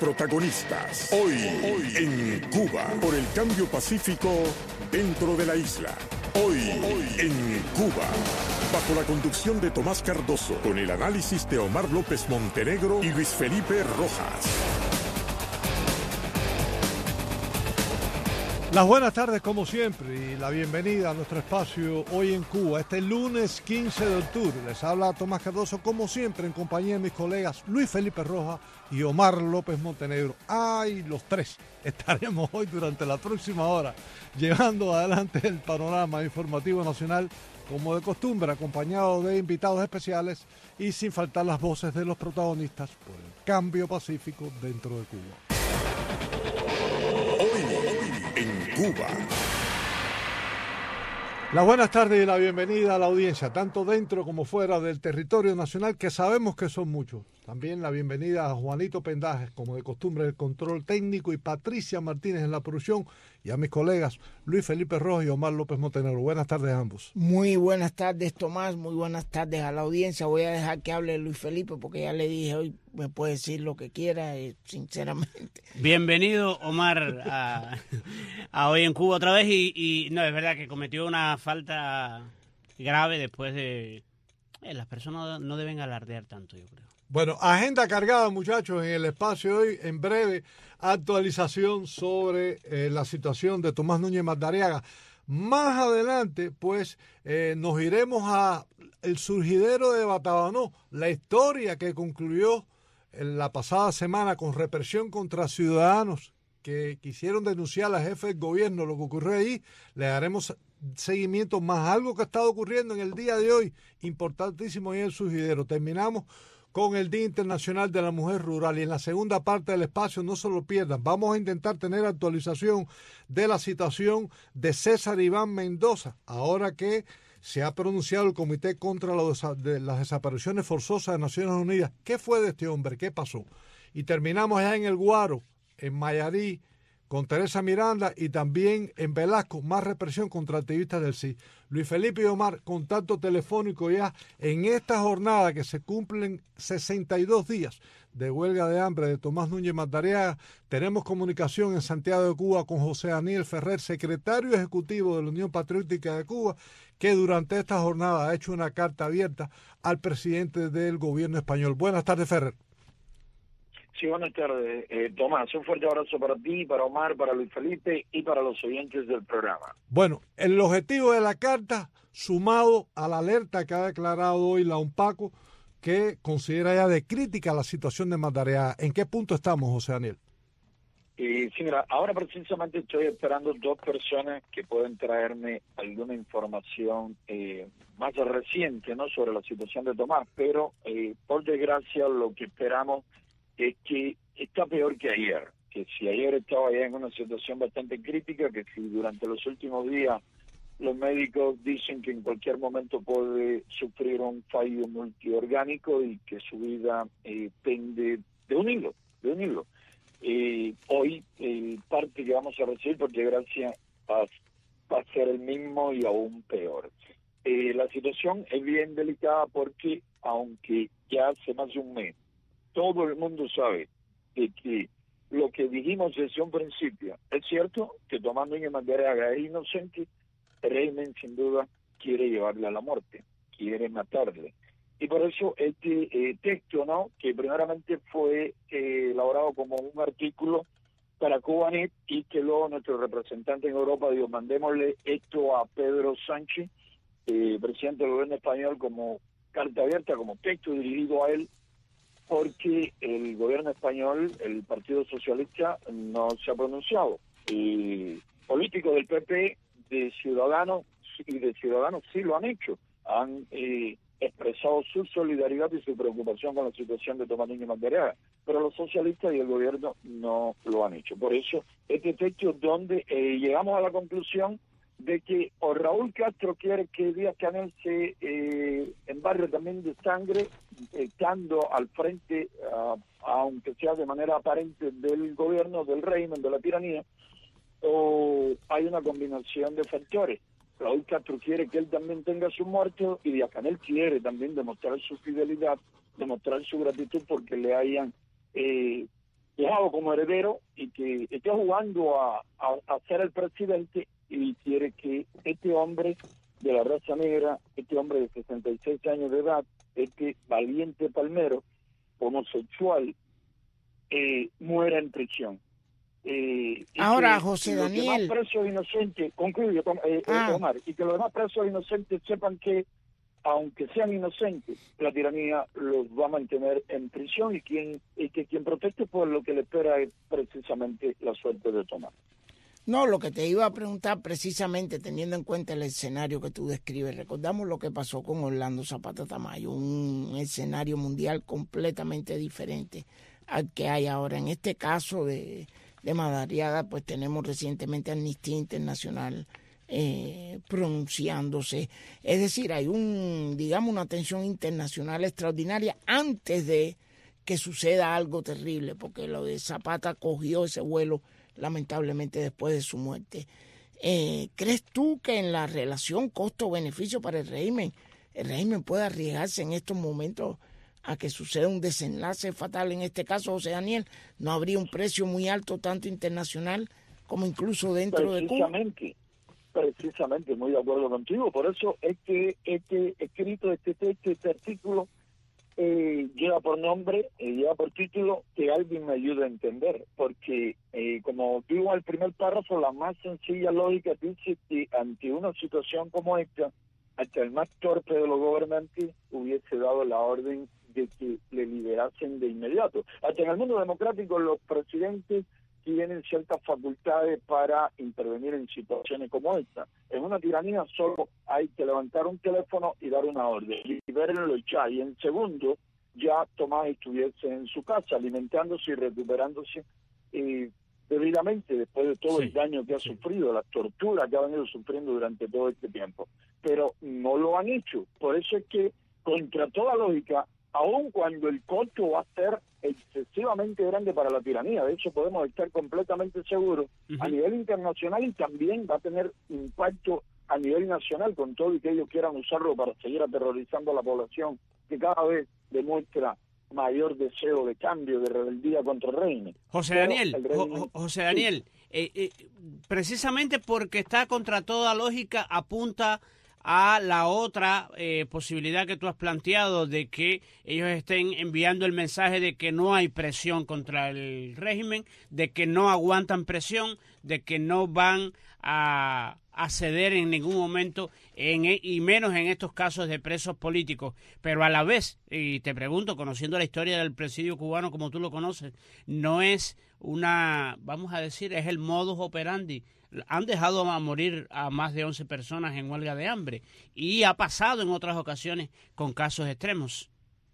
protagonistas. Hoy en Cuba, por el cambio pacífico dentro de la isla. Hoy en Cuba, bajo la conducción de Tomás Cardoso, con el análisis de Omar López Montenegro y Luis Felipe Rojas. Las buenas tardes como siempre y la bienvenida a nuestro espacio Hoy en Cuba, este lunes 15 de octubre. Les habla Tomás Cardoso como siempre en compañía de mis colegas Luis Felipe Rojas y Omar López Montenegro. Los tres estaremos hoy durante la próxima hora llevando adelante el panorama informativo nacional como de costumbre, acompañado de invitados especiales y sin faltar las voces de los protagonistas por el cambio pacífico dentro de Cuba. En Cuba. Las buenas tardes y la bienvenida a la audiencia, tanto dentro como fuera del territorio nacional, que sabemos que son muchos. También la bienvenida a Juanito Pendajes, como de costumbre, el control técnico, y Patricia Martínez en la producción, y a mis colegas Luis Felipe Rojas y Omar López Montenegro. Buenas tardes a ambos. Muy buenas tardes, Tomás, muy buenas tardes a la audiencia. Voy a dejar que hable Luis Felipe porque ya le dije hoy me puede decir lo que quiera, sinceramente. Bienvenido, Omar, a Hoy en Cuba otra vez, y no, es verdad que cometió una falta grave después de... las personas no deben alardear tanto, yo creo. Bueno, agenda cargada, muchachos, en el espacio hoy. En breve, actualización sobre la situación de Tomás Núñez Madariaga. Más adelante, pues, nos iremos a el surgidero de Batabanó, la historia que concluyó en la pasada semana con represión contra ciudadanos que quisieron denunciar a la jefe del gobierno lo que ocurrió ahí. Le daremos seguimiento más algo que ha estado ocurriendo en el día de hoy, importantísimo en el surgidero. Terminamos con el Día Internacional de la Mujer Rural, y en la segunda parte del espacio no se lo pierdan. Vamos a intentar tener actualización de la situación de César Iván Mendoza, ahora que se ha pronunciado el Comité contra las Desapariciones Forzosas de Naciones Unidas. ¿Qué fue de este hombre? ¿Qué pasó? Y terminamos allá en El Guaro, en Mayarí, con Teresa Miranda, y también en Velasco, más represión contra activistas del CID. Luis Felipe y Omar, contacto telefónico ya en esta jornada que se cumplen 62 días de huelga de hambre de Tomás Núñez Madariaga. Tenemos comunicación en Santiago de Cuba con José Daniel Ferrer, secretario ejecutivo de la Unión Patriótica de Cuba, que durante esta jornada ha hecho una carta abierta al presidente del gobierno español. Buenas tardes, Ferrer. Sí, buenas tardes, Tomás. Un fuerte abrazo para ti, para Omar, para Luis Felipe y para los oyentes del programa. Bueno, el objetivo de la carta, sumado a la alerta que ha declarado hoy la UNPACO, que considera ya de crítica la situación de Madariaga. ¿En qué punto estamos, José Daniel? Sí, mira, ahora precisamente estoy esperando dos personas que pueden traerme alguna información más reciente, ¿no?, sobre la situación de Tomás, pero por desgracia lo que esperamos es que está peor que ayer, que si ayer estaba ya en una situación bastante crítica, que si durante los últimos días los médicos dicen que en cualquier momento puede sufrir un fallo multiorgánico y que su vida pende de un hilo. Hoy el parte que vamos a recibir, por desgracia, va a ser el mismo y aún peor. La situación es bien delicada porque, aunque ya hace más de un mes todo el mundo sabe de que lo que dijimos desde un principio es cierto, que Tomás Núñez Madariaga es inocente, el régimen sin duda quiere llevarle a la muerte, quiere matarle. Y por eso este texto, ¿no?, que primeramente fue elaborado como un artículo para Cubanet, y que luego nuestro representante en Europa dijo, mandémosle esto a Pedro Sánchez, presidente del gobierno español, como carta abierta, como texto dirigido a él, porque el gobierno español, el Partido Socialista, no se ha pronunciado. Políticos del PP, de Ciudadanos sí lo han hecho. Han expresado su solidaridad y su preocupación con la situación de Tomás Núñez Madariaga, pero los socialistas y el gobierno no lo han hecho. Por eso, este texto donde llegamos a la conclusión de que o Raúl Castro quiere que Díaz-Canel se embarre también de sangre, estando al frente, aunque sea de manera aparente, del gobierno, del régimen, de la tiranía, o hay una combinación de factores. Raúl Castro quiere que él también tenga su muerto, y Díaz-Canel quiere también demostrar su fidelidad, demostrar su gratitud porque le hayan dejado como heredero y que está jugando a ser el presidente, y quiere que este hombre de la raza negra, este hombre de 66 años de edad, este valiente palmero, homosexual, muera en prisión. Ahora, José Daniel. Los demás presos inocentes, concluyo, Omar, y que los demás presos inocentes sepan que, aunque sean inocentes, la tiranía los va a mantener en prisión, y que quien proteste por lo que le espera es precisamente la suerte de Tomás. No, lo que te iba a preguntar precisamente, teniendo en cuenta el escenario que tú describes, recordamos lo que pasó con Orlando Zapata Tamayo, un escenario mundial completamente diferente al que hay ahora. En este caso de Madariaga, pues tenemos recientemente Amnistía Internacional pronunciándose. Es decir, hay una atención internacional extraordinaria antes de que suceda algo terrible, porque lo de Zapata cogió ese vuelo lamentablemente después de su muerte. ¿Crees tú que en la relación costo-beneficio para el régimen puede arriesgarse en estos momentos a que suceda un desenlace fatal? En este caso, José Daniel, ¿no habría un precio muy alto tanto internacional como incluso dentro de Cuba? Precisamente, muy de acuerdo contigo. Por eso es que este escrito, este texto, este artículo lleva por título que alguien me ayude a entender, porque como digo al primer párrafo, la más sencilla lógica dice que ante una situación como esta, hasta el más torpe de los gobernantes hubiese dado la orden de que le liberasen de inmediato. Hasta en el mundo democrático los presidentes tienen ciertas facultades para intervenir en situaciones como esta. En una tiranía solo hay que levantar un teléfono y dar una orden, libérenlo ya, y en segundo ya Tomás estuviese en su casa alimentándose y recuperándose debidamente después de todo el daño que ha sufrido, la tortura que ha venido sufriendo durante todo este tiempo. Pero no lo han hecho. Por eso es que, contra toda lógica, aun cuando el costo va a ser excesivamente grande para la tiranía, de hecho podemos estar completamente seguros, a nivel internacional, y también va a tener impacto a nivel nacional, con todo y que ellos quieran usarlo para seguir aterrorizando a la población, que cada vez demuestra mayor deseo de cambio, de rebeldía contra el régimen. José Daniel, precisamente porque está contra toda lógica, apunta a la otra posibilidad que tú has planteado, de que ellos estén enviando el mensaje de que no hay presión contra el régimen, de que no aguantan presión, de que no van a ceder en ningún momento, y menos en estos casos de presos políticos. Pero a la vez, y te pregunto, conociendo la historia del presidio cubano como tú lo conoces, no es vamos a decir, es el modus operandi. Han dejado a morir a más de 11 personas en huelga de hambre, y ha pasado en otras ocasiones con casos extremos.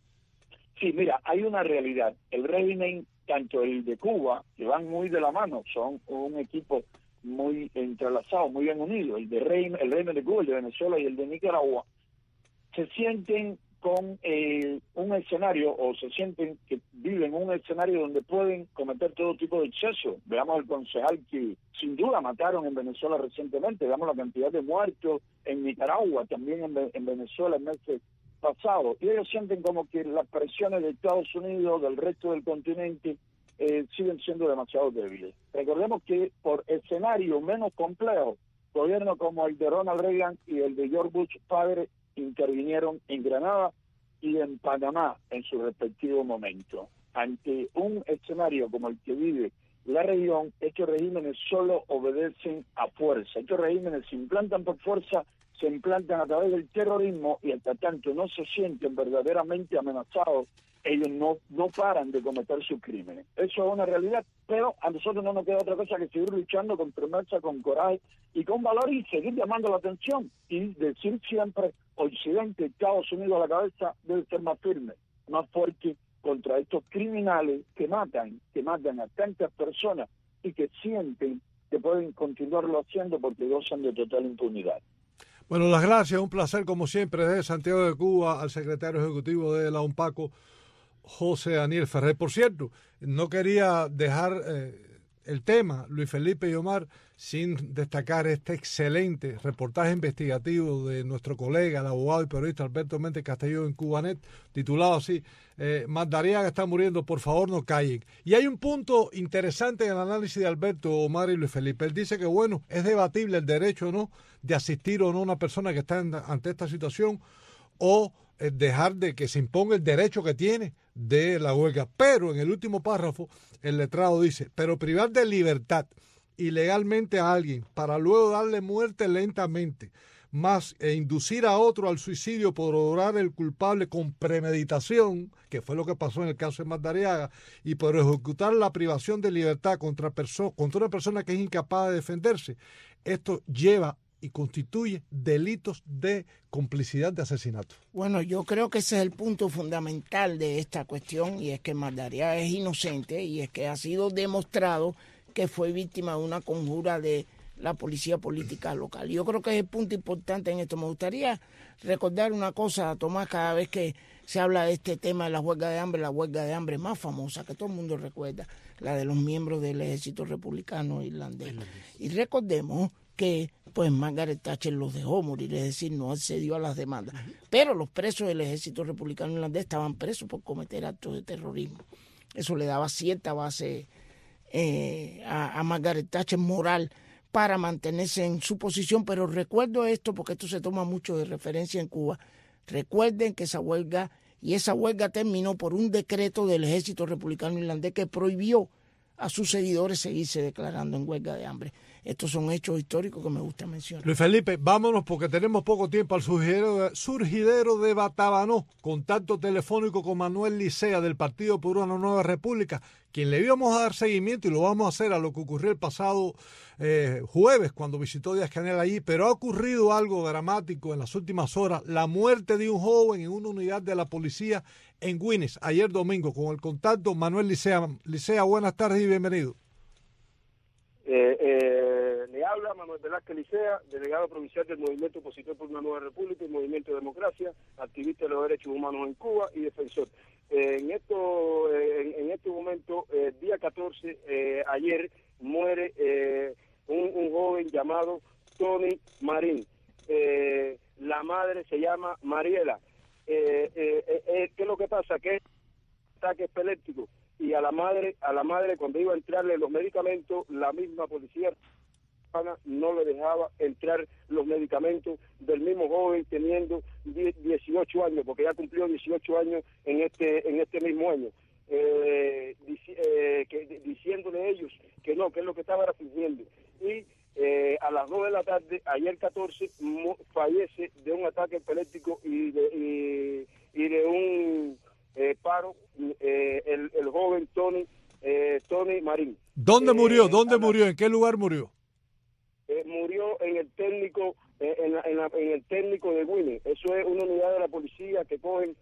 Sí, mira, hay una realidad. El régimen, tanto el de Cuba, que van muy de la mano, son un equipo muy entrelazado, muy bien unido, el régimen de Cuba, el de Venezuela y el de Nicaragua, se sienten con un escenario, o se sienten que viven un escenario donde pueden cometer todo tipo de excesos. Veamos el concejal que sin duda mataron en Venezuela recientemente, veamos la cantidad de muertos en Nicaragua, también en Venezuela el mes pasado, y ellos sienten como que las presiones de Estados Unidos, del resto del continente, siguen siendo demasiado débiles. Recordemos que por escenario menos complejo, gobiernos como el de Ronald Reagan y el de George Bush padre intervinieron en Granada y en Panamá en su respectivo momento. Ante un escenario como el que vive la región, estos regímenes solo obedecen a fuerza. Estos regímenes se implantan por fuerza, se implantan a través del terrorismo, y hasta tanto no se sienten verdaderamente amenazados, ellos no paran de cometer sus crímenes. Eso es una realidad, pero a nosotros no nos queda otra cosa que seguir luchando con firmeza, con coraje y con valor, y seguir llamando la atención y decir siempre: Occidente, Estados Unidos a la cabeza, debe ser más firme, más fuerte contra estos criminales que matan a tantas personas y que sienten que pueden continuarlo haciendo porque gozan de total impunidad. Bueno, las gracias, un placer como siempre desde Santiago de Cuba al secretario ejecutivo de la UNPACO, José Daniel Ferrer. Por cierto, no quería dejar el tema, Luis Felipe y Omar, sin destacar este excelente reportaje investigativo de nuestro colega, el abogado y periodista Alberto Méndez Castelló en Cubanet, titulado así, Madariaga está muriendo, por favor no callen. Y hay un punto interesante en el análisis de Alberto, Omar y Luis Felipe. Él dice que, bueno, es debatible el derecho o no de asistir o no a una persona que está ante esta situación, o dejar de que se imponga el derecho que tiene de la huelga. Pero en el último párrafo, el letrado dice, pero privar de libertad ilegalmente a alguien para luego darle muerte lentamente, más inducir a otro al suicidio por lograr el culpable con premeditación, que fue lo que pasó en el caso de Madariaga, y por ejecutar la privación de libertad contra una persona que es incapaz de defenderse, esto lleva y constituye delitos de complicidad de asesinato. Bueno, yo creo que ese es el punto fundamental de esta cuestión, y es que Madariaga es inocente, y es que ha sido demostrado que fue víctima de una conjura de la policía política local. Yo creo que es el punto importante en esto. Me gustaría recordar una cosa, Tomás, cada vez que se habla de este tema de la huelga de hambre más famosa, que todo el mundo recuerda, la de los miembros del ejército republicano irlandés. Y recordemos que pues Margaret Thatcher los dejó morir, es decir, no accedió a las demandas. Pero los presos del ejército republicano irlandés estaban presos por cometer actos de terrorismo. Eso le daba cierta base a Margaret Thatcher moral para mantenerse en su posición. Pero recuerdo esto porque esto se toma mucho de referencia en Cuba. Recuerden que esa huelga terminó por un decreto del ejército republicano irlandés que prohibió a sus seguidores seguirse declarando en huelga de hambre. Estos son hechos históricos que me gusta mencionar. Luis Felipe, vámonos porque tenemos poco tiempo al surgidero de Batabanó. Contacto telefónico con Manuel Licea del Partido por una Nueva República, quien le íbamos a dar seguimiento y lo vamos a hacer a lo que ocurrió el pasado jueves cuando visitó Díaz-Canel allí, pero ha ocurrido algo dramático en las últimas horas, la muerte de un joven en una unidad de la policía en Güines, ayer domingo. Con el contacto, Manuel Licea. Licea, buenas tardes y bienvenido. Le habla Manuel Velázquez Licea, delegado provincial del Movimiento Opositor por una Nueva República y Movimiento de Democracia, activista de los derechos humanos en Cuba y defensor. En este momento, día 14, ayer, muere un joven llamado Tony Marín. La madre se llama Mariela. ¿Qué es lo que pasa? Que es ataque epiléptico. Y a la madre cuando iba a entrarle los medicamentos, la misma policía no le dejaba entrar los medicamentos del mismo joven teniendo 18 años, porque ya cumplió 18 años en este mismo año, diciéndole ellos que no, que es lo que estaban fingiendo. Y a las 2 de la tarde, ayer 14, fallece de un ataque epiléptico y de un paro el joven Tony Marín. ¿Dónde murió? ¿En qué lugar murió? Murió en el técnico en el técnico de Güines. Eso es una unidad de la policía que cogen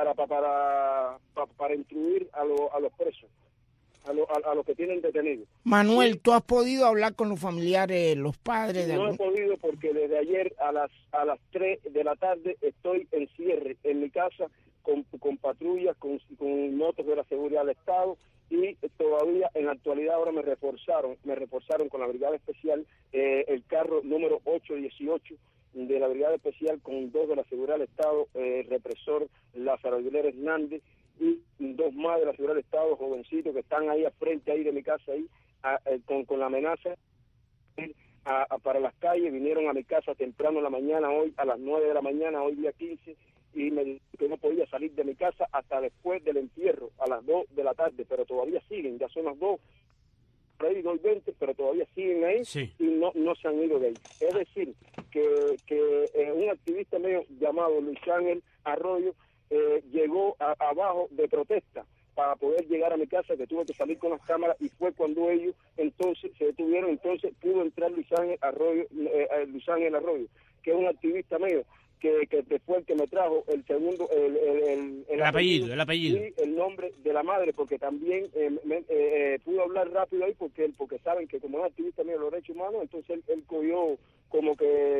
para instruir a los presos, a los que tienen detenidos. Manuel, ¿tú has podido hablar con los familiares, los padres? No he podido porque desde ayer a las 3 de la tarde estoy en cierre en mi casa con patrullas, con motos de la seguridad del Estado, y todavía en la actualidad ahora me reforzaron con la Brigada Especial, el carro número 818 de la Brigada Especial con 2 de la seguridad del Estado, represor Lázaro Aguilera Hernández, y 2 más de la seguridad del Estado, jovencitos que están ahí al frente ahí de mi casa ahí, con la amenaza para las calles. Vinieron a mi casa temprano en la mañana, hoy a las 9 de la mañana, hoy día 15, y me dijo que no podía salir de mi casa hasta después del entierro, a las 2 de la tarde, pero todavía siguen, ya son las 2, por ahí 2:20, pero todavía siguen ahí, sí, y no se han ido de ahí. Es decir, que un activista mío llamado Luis Ángel Arroyo llegó abajo de protesta para poder llegar a mi casa, que tuve que salir con las cámaras, y fue cuando ellos entonces se detuvieron. Entonces pudo entrar Luis Ángel Arroyo, que es un activista mío, que fue el que me trajo el segundo, el apellido y el nombre de la madre, porque también pudo hablar rápido ahí porque saben que como es activista mío de los derechos humanos, entonces él cogió como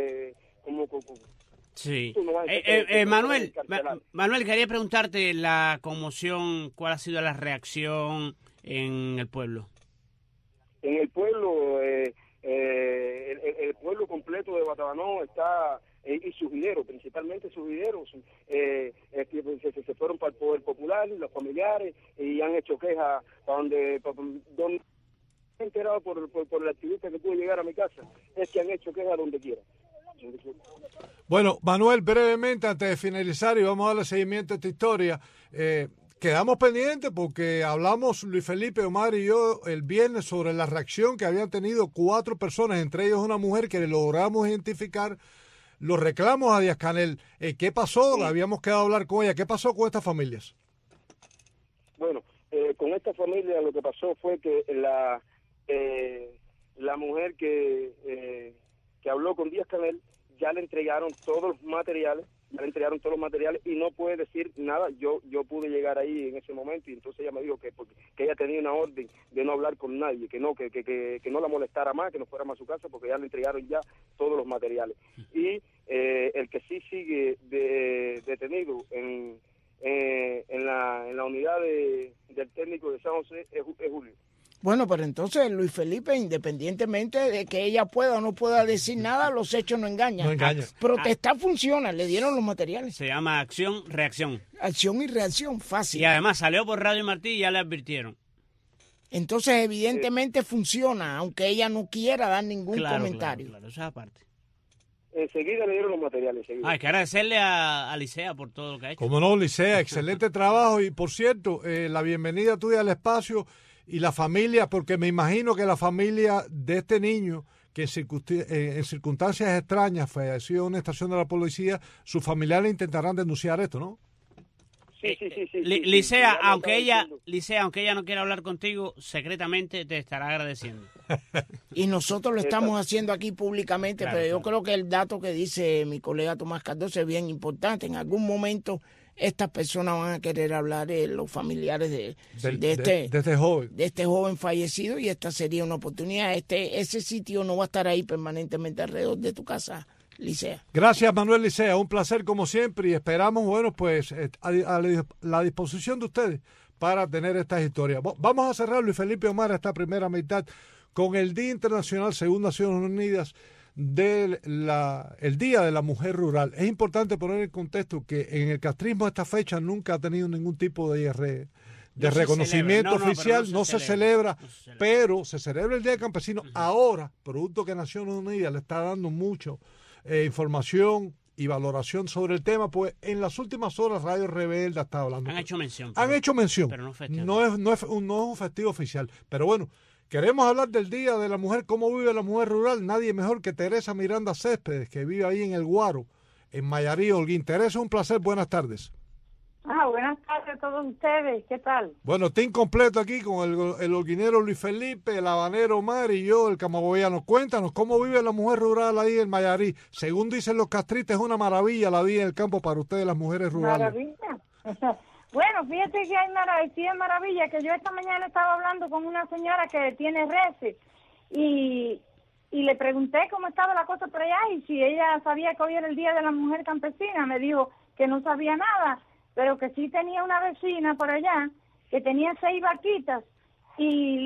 sí. Manuel, quería preguntarte la conmoción, ¿cuál ha sido la reacción en el pueblo? en el pueblo, el pueblo completo de Batabanó está, y sus videros, principalmente sus videros, se fueron para el Poder Popular, los familiares, y han hecho quejas donde he enterado por el activista que pudo llegar a mi casa, es que han hecho quejas donde quiera. Bueno, Manuel, brevemente, antes de finalizar, y vamos a darle seguimiento a esta historia, quedamos pendientes porque hablamos Luis Felipe, Omar y yo el viernes sobre la reacción que habían tenido 4 personas, entre ellos una mujer que logramos identificar, los reclamos a Díaz-Canel. ¿Qué pasó? Habíamos quedado a hablar con ella. ¿Qué pasó con estas familias? Bueno, con esta familia lo que pasó fue que la mujer que habló con Díaz-Canel ya le entregaron todos los materiales, y no puede decir nada. Yo pude llegar ahí en ese momento, y entonces ella me dijo que ella tenía una orden de no hablar con nadie, que no la molestara más, que no fuera más a su casa, porque ya le entregaron ya todos los materiales. Y el que sí sigue detenido en la unidad del técnico de San José es Julio. Bueno, pero entonces Luis Felipe, independientemente de que ella pueda o no pueda decir nada, los hechos no engañan. No engañan. Protestar funciona, le dieron los materiales. Se llama acción-reacción. Acción y reacción, fácil. Y además salió por Radio Martí y ya le advirtieron. Entonces, evidentemente funciona, aunque ella no quiera dar ningún comentario. Claro, eso es aparte. Enseguida le dieron los materiales. Hay que agradecerle a Licea por todo lo que ha hecho. Como no, Licea, excelente trabajo. Y por cierto, la bienvenida tuya al espacio y la familia, porque me imagino que la familia de este niño, que en circunstancias extrañas falleció en una estación de la policía, sus familiares intentarán denunciar esto, ¿no? Sí. Licea, aunque ella no quiera hablar contigo, secretamente te estará agradeciendo. Y nosotros lo estamos haciendo aquí públicamente, pero yo creo que el dato que dice mi colega Tomás Cardoso es bien importante. En algún momento estas personas van a querer hablar de los familiares de este joven fallecido, y esta sería una oportunidad. Ese sitio no va a estar ahí permanentemente alrededor de tu casa, Licea. Gracias, Manuel Licea, un placer como siempre, y esperamos, bueno, pues a la disposición de ustedes para tener estas historias. Vamos a cerrar, Luis Felipe, Omar, esta primera mitad con el Día Internacional, según Naciones Unidas, el Día de la Mujer Rural. Es importante poner en contexto que en el castrismo esta fecha nunca ha tenido ningún tipo de reconocimiento oficial, no se celebra, pero se celebra el Día del Campesino. Ahora, producto que Naciones Unidas le está dando mucho información y valoración sobre el tema, pues en las últimas horas Radio Rebelde está hablando. Han hecho mención. Pero no es un festivo oficial. Pero bueno, queremos hablar del Día de la Mujer, cómo vive la mujer rural. Nadie mejor que Teresa Miranda Céspedes, que vive ahí en El Guaro, en Mayarí, Holguín. Teresa, un placer, buenas tardes. Buenas tardes a todos ustedes, ¿qué tal? Bueno, team completo aquí con el holguinero Luis Felipe, el habanero Omar y yo, el camagüeyano. Cuéntanos, ¿cómo vive la mujer rural ahí en Mayarí? Según dicen los castristas, es una maravilla la vida en el campo para ustedes, las mujeres rurales. Maravilla. Bueno, fíjate que hay maravilla, que yo esta mañana estaba hablando con una señora que tiene reses y le pregunté cómo estaba la cosa por allá y si ella sabía que hoy era el Día de la Mujer Campesina. Me dijo que no sabía nada, pero que sí tenía una vecina por allá que tenía 6 vaquitas y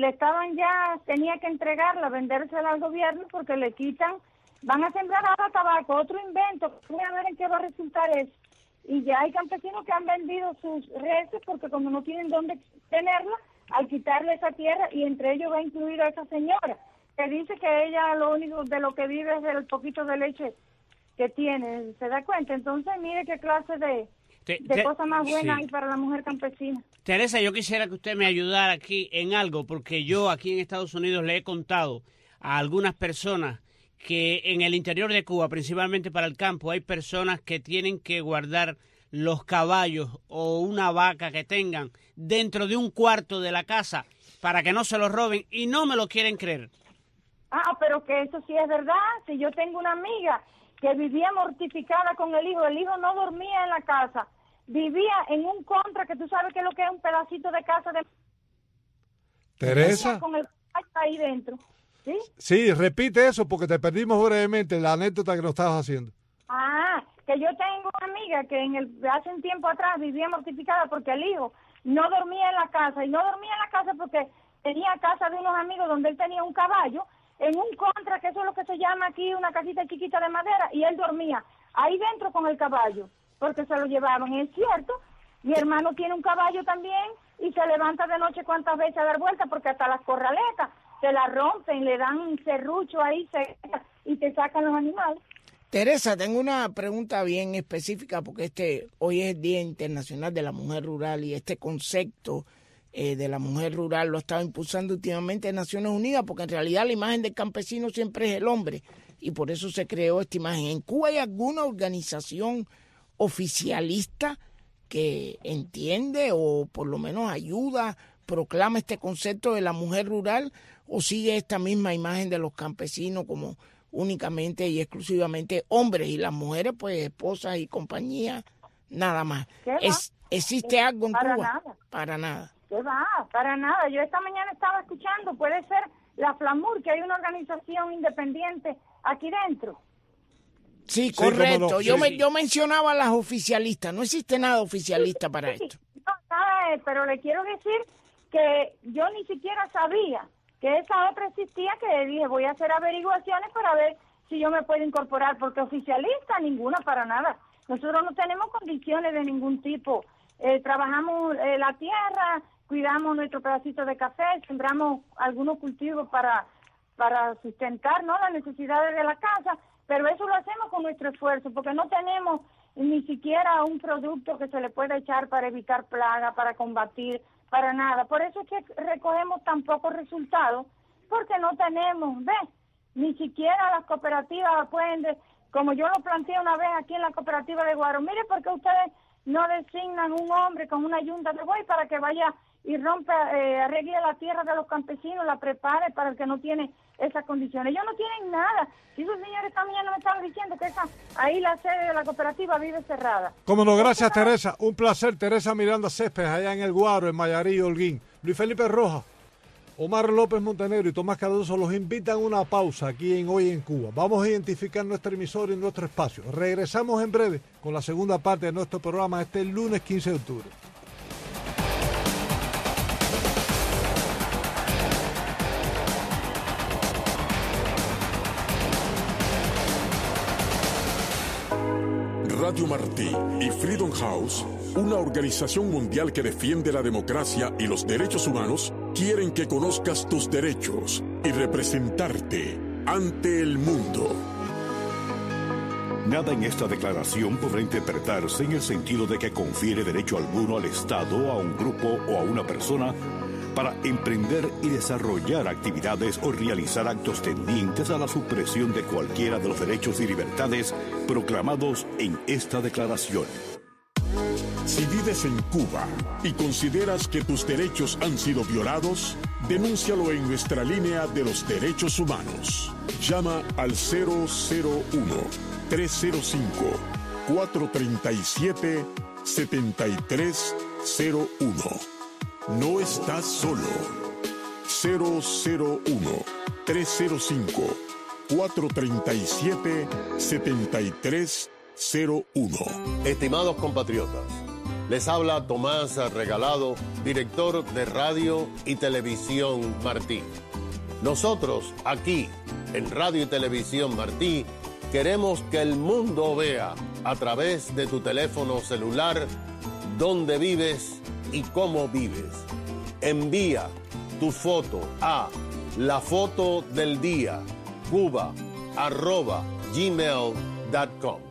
tenía que entregarla, vendérsela al gobierno porque le quitan, van a sembrar ahora tabaco, otro invento, voy a ver en qué va a resultar eso. Y ya hay campesinos que han vendido sus reses porque como no tienen dónde tenerla, al quitarle esa tierra, y entre ellos va a incluir a esa señora, que dice que ella lo único de lo que vive es del poquito de leche que tiene, ¿se da cuenta? Entonces mire qué clase de cosa más buena hay para la mujer campesina. Teresa, yo quisiera que usted me ayudara aquí en algo, porque yo aquí en Estados Unidos le he contado a algunas personas que en el interior de Cuba, principalmente para el campo, hay personas que tienen que guardar los caballos o una vaca que tengan dentro de un cuarto de la casa para que no se los roben, y no me lo quieren creer. Pero que eso sí es verdad. Si yo tengo una amiga que vivía mortificada con el hijo no dormía en la casa, vivía en un contra, que tú sabes que es lo que es un pedacito de casa de... Teresa. Con el ahí dentro. ¿Sí? Sí, repite eso porque te perdimos brevemente la anécdota que nos estabas haciendo. Que yo tengo una amiga que hace un tiempo atrás vivía mortificada porque el hijo no dormía en la casa, y no dormía en la casa porque tenía casa de unos amigos donde él tenía un caballo, en un contra, que eso es lo que se llama aquí una casita chiquita de madera, y él dormía ahí dentro con el caballo, porque se lo llevaban. Y es cierto, mi hermano tiene un caballo también y se levanta de noche cuantas veces a dar vueltas, porque hasta las corraletas se las rompen, le dan un serrucho ahí y te sacan los animales. Teresa, tengo una pregunta bien específica, porque hoy es el Día Internacional de la Mujer Rural, y este concepto de la mujer rural lo ha estado impulsando últimamente Naciones Unidas, porque en realidad la imagen del campesino siempre es el hombre, y por eso se creó esta imagen. ¿En Cuba hay alguna organización oficialista que entiende o por lo menos ayuda, proclama este concepto de la mujer rural, o sigue esta misma imagen de los campesinos como únicamente y exclusivamente hombres, y las mujeres pues esposas y compañía, nada más? ¿Existe algo en Para Cuba? nada. Para nada. ¿Qué va? Para nada. Yo esta mañana estaba escuchando, puede ser la Flamur, que hay una organización independiente aquí dentro. Sí, Sí, correcto. cómo no, Yo sí. yo mencionaba a las oficialistas. No existe nada oficialista para esto. No, nada, pero le quiero decir que yo ni siquiera sabía que esa otra existía, que dije voy a hacer averiguaciones para ver si yo me puedo incorporar, porque oficialista ninguna, para nada. Nosotros no tenemos condiciones de ningún tipo. Trabajamos la tierra, cuidamos nuestro pedacito de café, sembramos algunos cultivos para sustentar, ¿no?, las necesidades de la casa, pero eso lo hacemos con nuestro esfuerzo, porque no tenemos ni siquiera un producto que se le pueda echar para evitar plagas, para combatir, para nada. Por eso es que recogemos tan pocos resultados, porque no tenemos, ¿ves? Ni siquiera las cooperativas pueden, como yo lo planteé una vez aquí en la cooperativa de Guaro, mire, ¿por qué ustedes no designan un hombre con una yunta de buey para que vaya y rompa, arregle la tierra de los campesinos, la prepare para el que no tiene esas condiciones? Ellos no tienen nada. Si esos señores esta mañana me estaban diciendo que ahí la sede de la cooperativa vive cerrada. Cómo no, gracias Teresa, un placer. Teresa Miranda Céspedes, allá en El Guaro, en Mayarí, Holguín. Luis Felipe Rojas, Omar López Montenegro y Tomás Cardoso los invitan a una pausa aquí en Hoy en Cuba. Vamos a identificar nuestra emisora y nuestro espacio. Regresamos en breve con la segunda parte de nuestro programa este lunes 15 de octubre. Radio Martí y Freedom House, una organización mundial que defiende la democracia y los derechos humanos, quieren que conozcas tus derechos y representarte ante el mundo. Nada en esta declaración podrá interpretarse en el sentido de que confiere derecho alguno al Estado, a un grupo o a una persona para emprender y desarrollar actividades o realizar actos tendientes a la supresión de cualquiera de los derechos y libertades proclamados en esta declaración. Si vives en Cuba y consideras que tus derechos han sido violados, denúncialo en nuestra línea de los derechos humanos. Llama al 001-305-437-7301. No estás solo. 001-305-437-7301. Estimados compatriotas, les habla Tomás Regalado, director de Radio y Televisión Martí. Nosotros, aquí, en Radio y Televisión Martí, queremos que el mundo vea, a través de tu teléfono celular, dónde vives y cómo vives. Envía tu foto a lafotodeldia@gmail.com.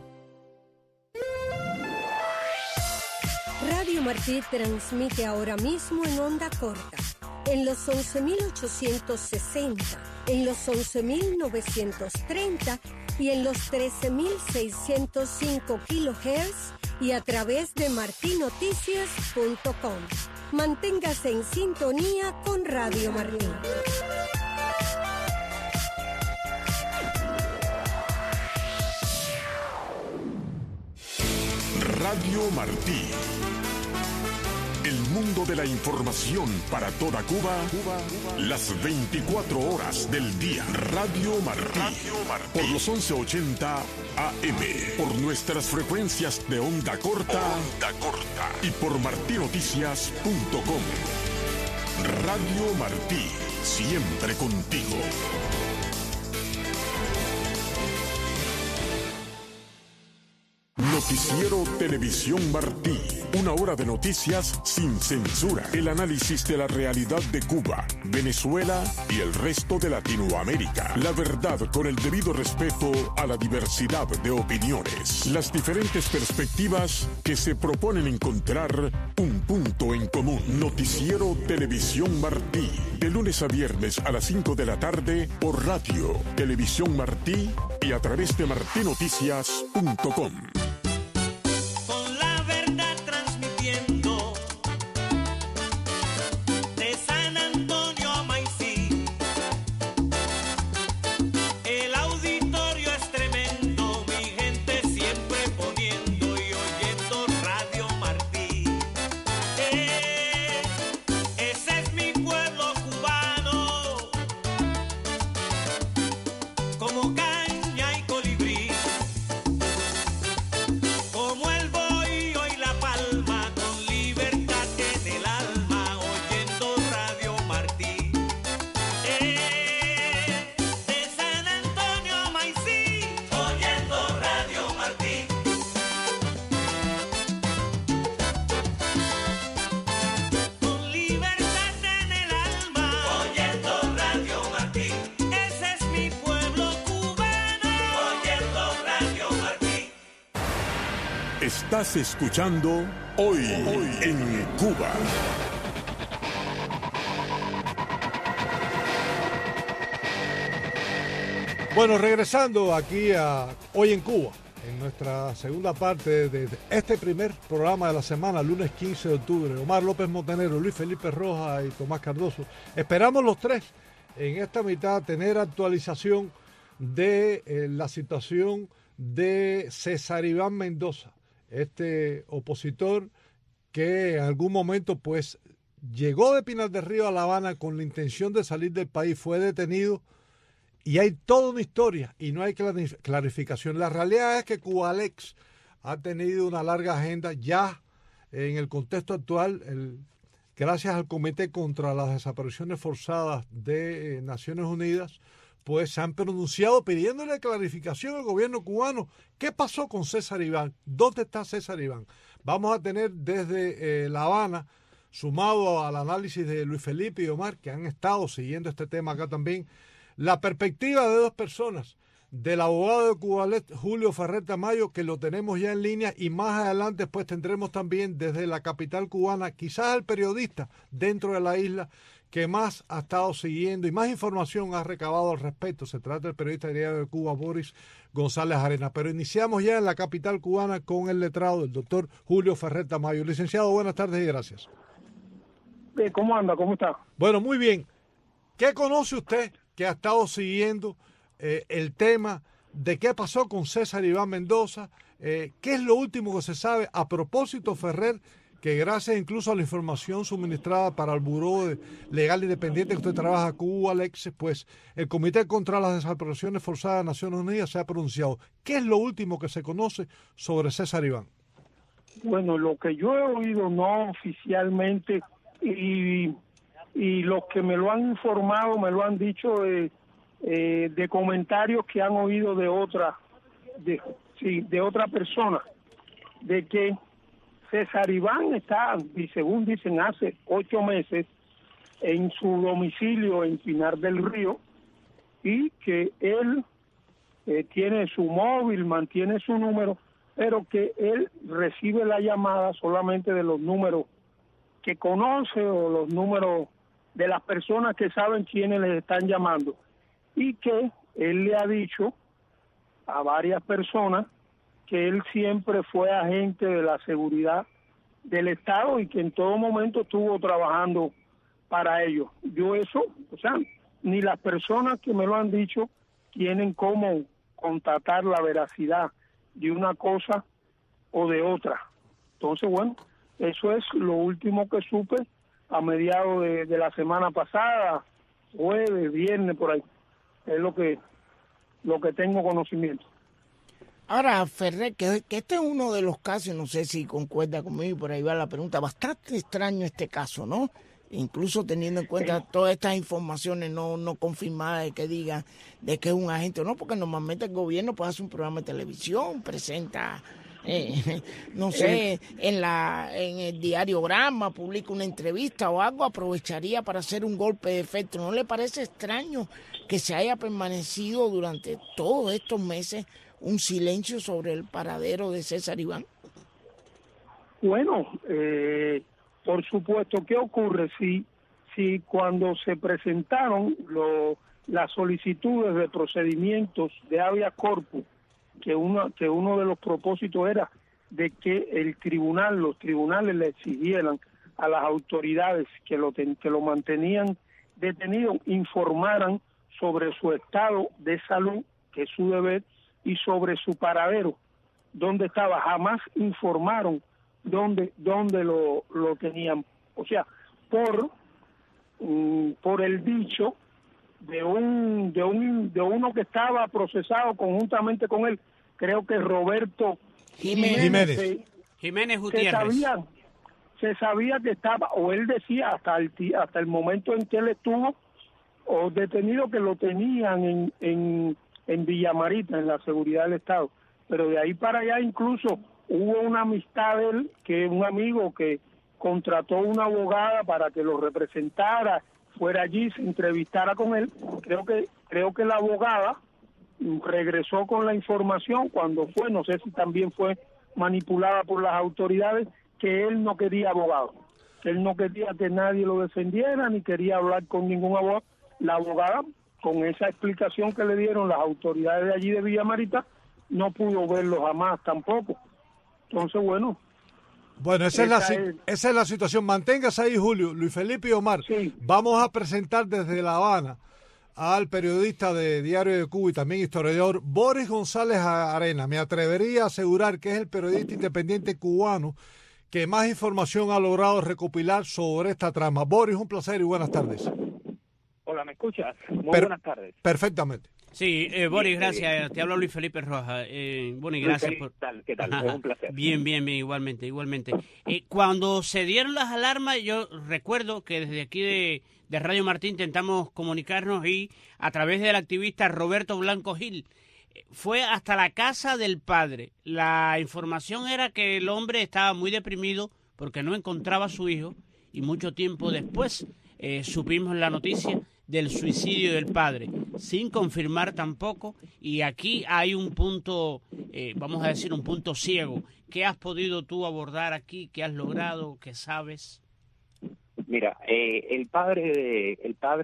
Radio Martí transmite ahora mismo en onda corta, en los 11.860, en los 11.930 y en los 13.605 kHz y a través de martinoticias.com. Manténgase en sintonía con Radio Martí. Radio Martí. El mundo de la información para toda Cuba, las 24 horas del día. Radio Martí. Por los 1180 AM. Por nuestras frecuencias de onda corta. Y por martinoticias.com. Radio Martí, siempre contigo. Noticiero Televisión Martí. Una hora de noticias sin censura. El análisis de la realidad de Cuba, Venezuela y el resto de Latinoamérica. La verdad con el debido respeto a la diversidad de opiniones. Las diferentes perspectivas que se proponen encontrar un punto en común. Noticiero Televisión Martí. De lunes a viernes a las 5 de la tarde por Radio Televisión Martí y a través de martinoticias.com. Estás escuchando Hoy en Cuba. Bueno, regresando aquí a Hoy en Cuba, en nuestra segunda parte de este primer programa de la semana, lunes 15 de octubre. Omar López Montenegro, Luis Felipe Rojas y Tomás Cardoso. Esperamos los tres en esta mitad tener actualización de la situación de César Iván Mendoza, este opositor que en algún momento pues llegó de Pinar del Río a La Habana con la intención de salir del país, fue detenido y hay toda una historia y no hay clarificación. La realidad es que Cubalex ha tenido una larga agenda ya en el contexto actual, gracias al Comité contra las Desapariciones Forzadas de Naciones Unidas, pues se han pronunciado pidiéndole clarificación al gobierno cubano. ¿Qué pasó con César Iván? ¿Dónde está César Iván? Vamos a tener desde La Habana, sumado al análisis de Luis Felipe y Omar, que han estado siguiendo este tema acá también, la perspectiva de dos personas, del abogado de Cubalet, Julio Ferrer Tamayo, que lo tenemos ya en línea, y más adelante pues tendremos también desde la capital cubana, quizás el periodista dentro de la isla que más ha estado siguiendo y más información ha recabado al respecto. Se trata del periodista de Cuba, Boris González Arenas. Pero iniciamos ya en la capital cubana con el letrado, el doctor Julio Ferrer Tamayo. Licenciado, buenas tardes y gracias. ¿Cómo anda? ¿Cómo está? Bueno, muy bien. ¿Qué conoce usted que ha estado siguiendo el tema de qué pasó con César Iván Mendoza? ¿Qué es lo último que se sabe? A propósito, Ferrer, que gracias incluso a la información suministrada para el Buró Legal Independiente que usted trabaja, Cubalex, pues el Comité contra las Desapariciones Forzadas de Naciones Unidas se ha pronunciado. ¿Qué es lo último que se conoce sobre César Iván? Bueno, lo que yo he oído no oficialmente y los que me lo han informado, me lo han dicho de comentarios que han oído de otra persona, de que César Iván está, y según dicen, hace 8 meses en su domicilio en Pinar del Río y que él tiene su móvil, mantiene su número, pero que él recibe la llamada solamente de los números que conoce o los números de las personas que saben quiénes les están llamando, y que él le ha dicho a varias personas que él siempre fue agente de la seguridad del Estado y que en todo momento estuvo trabajando para ellos. Yo eso, o sea, ni las personas que me lo han dicho tienen cómo constatar la veracidad de una cosa o de otra. Entonces, bueno, eso es lo último que supe a mediados de la semana pasada, jueves, viernes, por ahí. Es lo que tengo conocimiento. Ahora, Ferrer, que este es uno de los casos, no sé si concuerda conmigo, por ahí va la pregunta, bastante extraño este caso, ¿no? incluso teniendo en cuenta todas estas informaciones no confirmadas de que digan de que es un agente o no, porque normalmente el gobierno puede hacer un programa de televisión, presenta, no sé, en el diario Grama, publica una entrevista o algo, aprovecharía para hacer un golpe de efecto. ¿No le parece extraño que se haya permanecido durante todos estos meses un silencio sobre el paradero de César Iván? Bueno, por supuesto, ¿qué ocurre? Si cuando se presentaron las solicitudes de procedimientos de habeas corpus, que uno de los propósitos era de que los tribunales le exigieran a las autoridades que lo mantenían detenido, informaran sobre su estado de salud, que es su deber, y sobre su paradero, dónde estaba. Jamás informaron dónde lo tenían. O sea, por el dicho de uno que estaba procesado conjuntamente con él, creo que Roberto Jiménez Gutiérrez. Se sabía que estaba, o él decía hasta el momento en que él estuvo o detenido, que lo tenían en Villamarita, en la seguridad del Estado. Pero de ahí para allá incluso hubo una amistad de él, que un amigo que contrató una abogada para que lo representara, fuera allí, se entrevistara con él. Creo que la abogada regresó con la información cuando fue, no sé si también fue manipulada por las autoridades, que él no quería abogado, que él no quería que nadie lo defendiera, ni quería hablar con ningún abogado. La abogada, con esa explicación que le dieron las autoridades de allí de Villamarita, no pudo verlo jamás tampoco. Entonces, bueno, esa es la situación. Manténgase ahí, Julio. Luis Felipe y Omar, sí. Vamos a presentar desde La Habana al periodista de Diario de Cuba y también historiador Boris González Arena. Me atrevería a asegurar que es el periodista independiente cubano que más información ha logrado recopilar sobre esta trama. Boris, un placer y buenas tardes. Hola, ¿me escuchas? Muy buenas tardes. Perfectamente. Sí, Boris, gracias. Te habla Luis Felipe Rojas. Boris, gracias por... ¿Qué tal? Es un placer. Bien, igualmente. Cuando se dieron las alarmas, yo recuerdo que desde aquí de Radio Martí intentamos comunicarnos y a través del activista Roberto Blanco Gil fue hasta la casa del padre. La información era que el hombre estaba muy deprimido porque no encontraba a su hijo y mucho tiempo después supimos la noticia del suicidio del padre, sin confirmar tampoco, y aquí hay un punto, vamos a decir, un punto ciego. ¿Qué has podido tú abordar aquí? ¿Qué has logrado? ¿Qué sabes? Mira, el padre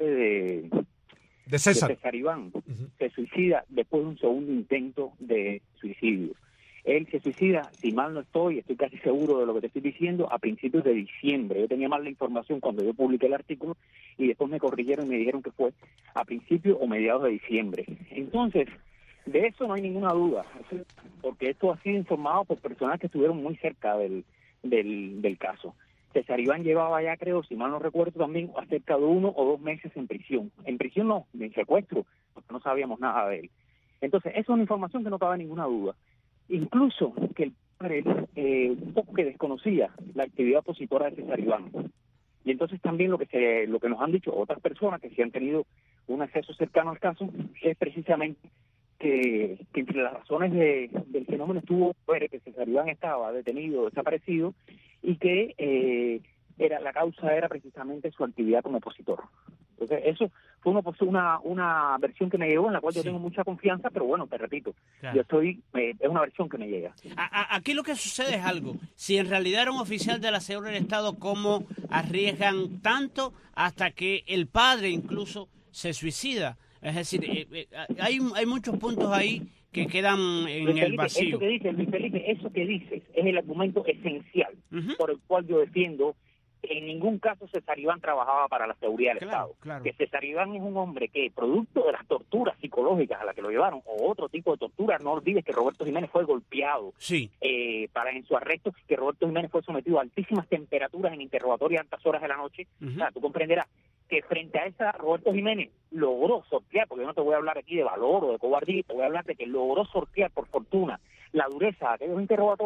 de César Iván se suicida después de un segundo intento de suicidio. Él se suicida, si mal no estoy casi seguro de lo que te estoy diciendo, a principios de diciembre. Yo tenía mal la información cuando yo publiqué el artículo y después me corrigieron y me dijeron que fue a principios o mediados de diciembre. Entonces, de eso no hay ninguna duda, porque esto ha sido informado por personas que estuvieron muy cerca del caso. César Iván llevaba ya, creo, si mal no recuerdo, también cerca de 1 o 2 meses en prisión. En prisión no, en secuestro, porque no sabíamos nada de él. Entonces, eso es una información que no cabe ninguna duda. Incluso que el padre un poco que desconocía la actividad opositora de César Iván. Y entonces también lo que nos han dicho otras personas que sí han tenido un acceso cercano al caso es precisamente que entre las razones del fenómeno estuvo que César Iván estaba detenido, desaparecido, y que la causa era precisamente su actividad como opositor. Entonces eso fue una versión que me llegó, en la cual yo tengo mucha confianza, pero bueno, te repito, claro. Es una versión que me llega. Aquí lo que sucede es algo. Si en realidad era un oficial de la seguridad del Estado, ¿cómo arriesgan tanto hasta que el padre incluso se suicida? Es decir, hay muchos puntos ahí que quedan en el vacío. Luis Felipe, eso que dices es el argumento esencial por el cual yo defiendo. En ningún caso César Iván trabajaba para la seguridad del Estado. Claro. Que César Iván es un hombre que, producto de las torturas psicológicas a las que lo llevaron, o otro tipo de tortura, no olvides que Roberto Jiménez fue golpeado en su arresto, que Roberto Jiménez fue sometido a altísimas temperaturas en interrogatorio a altas horas de la noche. O sea, tú comprenderás que frente a esa, Roberto Jiménez logró sortear, porque yo no te voy a hablar aquí de valor o de cobardía, te voy a hablar de que logró sortear, por fortuna, la dureza de aquellos interrogatorios,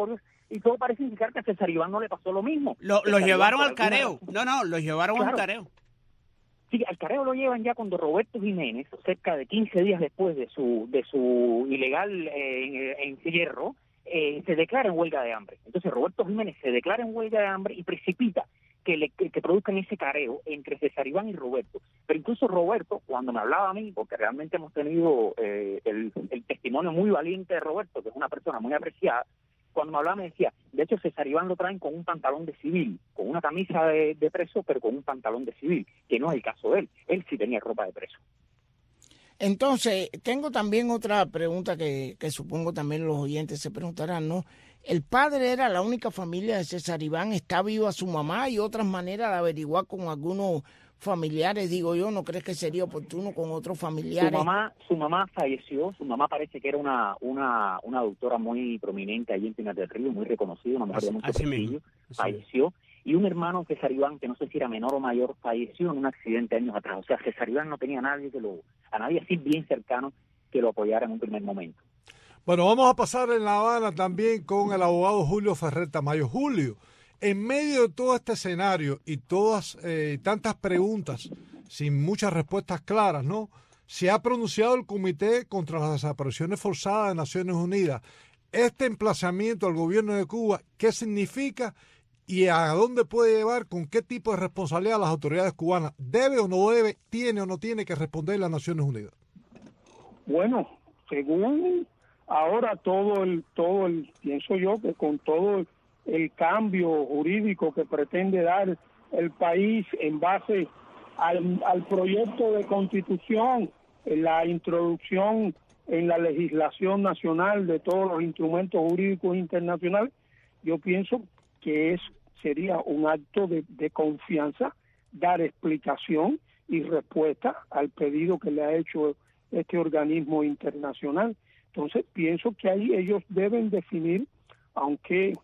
Y todo parece indicar que a César Iván no le pasó lo mismo. Los llevaron al careo. Los llevaron al careo. Sí, al careo lo llevan ya cuando Roberto Jiménez, cerca de 15 días después de su ilegal encierro, se declara en huelga de hambre. Entonces Roberto Jiménez se declara en huelga de hambre y precipita que produzcan ese careo entre César Iván y Roberto. Pero incluso Roberto, cuando me hablaba a mí, porque realmente hemos tenido el testimonio muy valiente de Roberto, que es una persona muy apreciada, cuando me hablaba me decía, de hecho César Iván lo traen con un pantalón de civil, con una camisa de preso, pero con un pantalón de civil, que no es el caso de él. Él sí tenía ropa de preso. Entonces, tengo también otra pregunta que supongo también los oyentes se preguntarán, ¿no? ¿El padre era la única familia de César Iván? ¿Está viva su mamá? ¿Y otras maneras de averiguar con algunos familiares, digo yo? ¿No crees que sería oportuno con otros familiares? Su mamá falleció. Su mamá parece que era una doctora muy prominente allí en Pinar del Río, muy reconocida, una mujer de mucho prestigio. Falleció. Y un hermano, César Iván, que no sé si era menor o mayor, falleció en un accidente años atrás. O sea, César Iván no tenía a nadie así bien cercano que lo apoyara en un primer momento. Bueno, vamos a pasar en La Habana también con el abogado Julio Ferrer Tamayo. Julio, en medio de todo este escenario y todas tantas preguntas sin muchas respuestas claras, ¿no? Se ha pronunciado el Comité contra las Desapariciones Forzadas de Naciones Unidas. Este emplazamiento al gobierno de Cuba, ¿qué significa y a dónde puede llevar, con qué tipo de responsabilidad las autoridades cubanas? ¿Debe o no debe, tiene o no tiene que responder las Naciones Unidas? Bueno, según ahora pienso yo que con todo el cambio jurídico que pretende dar el país en base al proyecto de constitución, la introducción en la legislación nacional de todos los instrumentos jurídicos internacionales, yo pienso que sería un acto de confianza dar explicación y respuesta al pedido que le ha hecho este organismo internacional. Entonces pienso que ahí ellos deben definir, aunque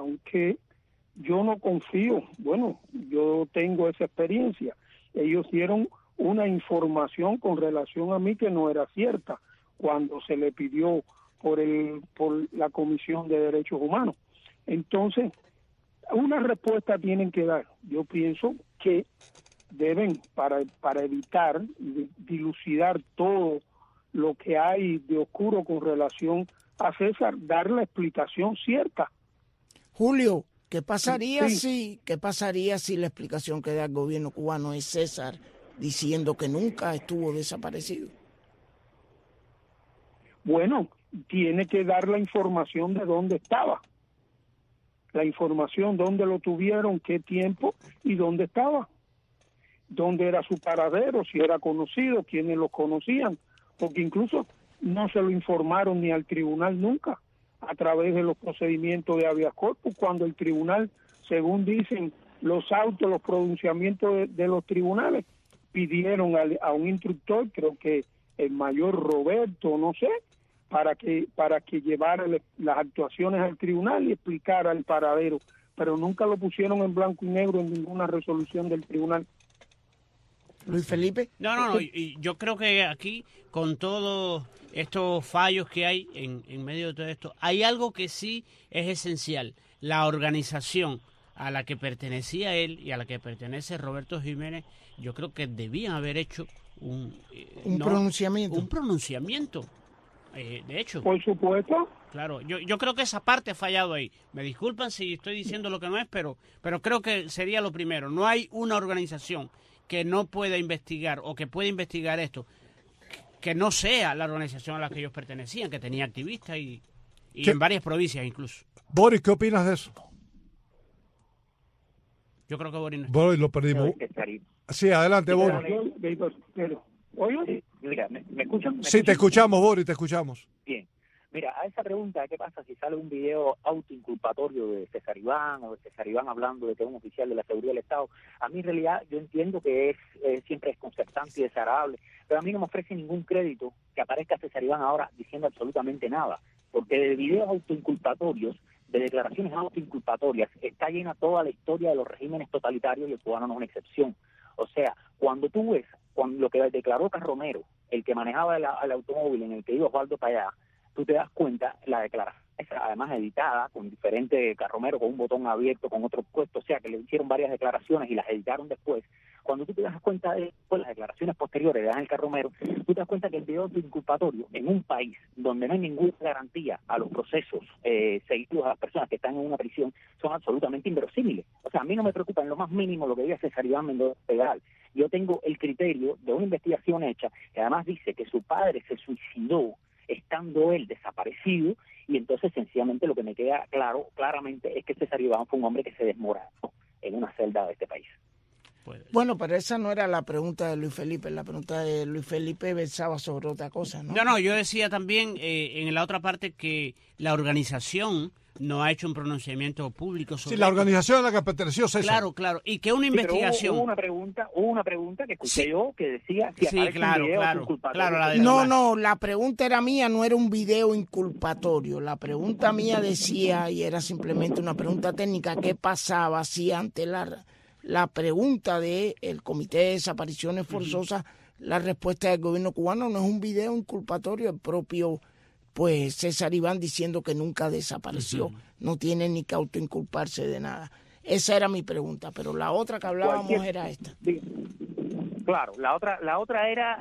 yo no confío, bueno, yo tengo esa experiencia, ellos dieron una información con relación a mí que no era cierta cuando se le pidió por la Comisión de Derechos Humanos. Entonces, una respuesta tienen que dar. Yo pienso que deben, para evitar dilucidar todo lo que hay de oscuro con relación a César, dar la explicación cierta. Julio, ¿qué pasaría si la explicación que da el gobierno cubano es César diciendo que nunca estuvo desaparecido? Bueno, tiene que dar la información de dónde estaba, la información dónde lo tuvieron, qué tiempo y dónde estaba, dónde era su paradero, si era conocido, quiénes lo conocían, porque incluso no se lo informaron ni al tribunal nunca a través de los procedimientos de habeas corpus, cuando el tribunal, según dicen los autos, los pronunciamientos de los tribunales, pidieron a un instructor, creo que el mayor Roberto, no sé, para que llevara las actuaciones al tribunal y explicara el paradero, pero nunca lo pusieron en blanco y negro en ninguna resolución del tribunal. Luis Felipe. No, y yo creo que aquí, con todos estos fallos que hay en medio de todo esto, hay algo que sí es esencial: la organización a la que pertenecía él y a la que pertenece Roberto Jiménez. Yo creo que debían haber hecho un pronunciamiento. De hecho, por supuesto. Claro, yo creo que esa parte ha fallado ahí. Me disculpan si estoy diciendo lo que no es, pero creo que sería lo primero. No hay una organización que no pueda investigar o que pueda investigar esto, que no sea la organización a la que ellos pertenecían, que tenía activistas y en varias provincias incluso. Boris, ¿qué opinas de eso? Yo creo que Boris no. Boris, lo perdimos. Sí, adelante, Boris. Oye, mira, ¿me escuchan? Sí, te escuchamos, Boris, te escuchamos. Bien. Mira, a esa pregunta, ¿qué pasa si sale un video autoinculpatorio de César Iván o de César Iván hablando de que es un oficial de la seguridad del Estado? A mí en realidad yo entiendo que siempre es desconcertante y desagradable, pero a mí no me ofrece ningún crédito que aparezca César Iván ahora diciendo absolutamente nada, porque de videos autoinculpatorios, de declaraciones autoinculpatorias, está llena toda la historia de los regímenes totalitarios y el cubano no es una excepción. O sea, cuando tú ves lo que declaró Carromero, el que manejaba el automóvil en el que iba Osvaldo Payá, tú te das cuenta la declaración además editada, con diferentes carromeros, con un botón abierto, con otro puesto, o sea, que le hicieron varias declaraciones y las editaron después. Cuando tú te das cuenta de las declaraciones posteriores de Ángel Carromero, tú te das cuenta que el video inculpatorio en un país donde no hay ninguna garantía a los procesos seguidos a las personas que están en una prisión son absolutamente inverosímiles. O sea, a mí no me preocupa en lo más mínimo lo que diga César Iván Mendoza Peral. Yo tengo el criterio de una investigación hecha que además dice que su padre se suicidó estando él desaparecido, y entonces sencillamente lo que me queda claramente es que César Iván fue un hombre que se desmoronó en una celda de este país. Bueno, pero esa no era la pregunta de Luis Felipe. La pregunta de Luis Felipe versaba sobre otra cosa, ¿no? No, yo decía también en la otra parte que la organización no ha hecho un pronunciamiento público sobre... Sí, la organización a la que perteneció César. Claro, y que una investigación... Hubo una pregunta que escuché yo que decía si aparece un video inculpatorio. No, la pregunta era mía, no era un video inculpatorio. La pregunta mía decía, y era simplemente una pregunta técnica, ¿qué pasaba si ante la pregunta del Comité de Desapariciones Forzosas, la respuesta del gobierno cubano no es un video inculpatorio? El propio César Iván diciendo que nunca desapareció, no tiene ni que autoinculparse de nada. Esa era mi pregunta, pero la otra que hablábamos era esta. Claro, la otra era